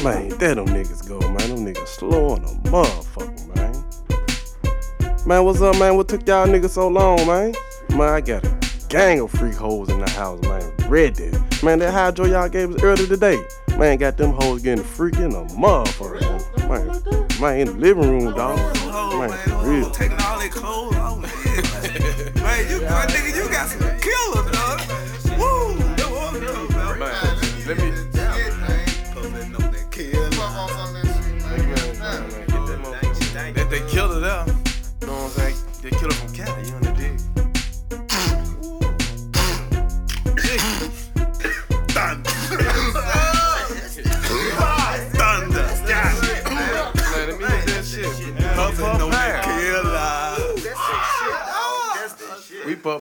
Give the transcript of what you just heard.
Man, there them niggas go, man. Them niggas slow on a motherfucker, man. Man, what's up, man? What took y'all niggas so long, man? Man, I got a gang of freak hoes in the house, man. Ready. Man, that hydro y'all gave us earlier today. Man, got them hoes getting freaking a motherfucker. Man, in the living room, dog. Man, for real. Taking all their clothes off. Man, you got some killers.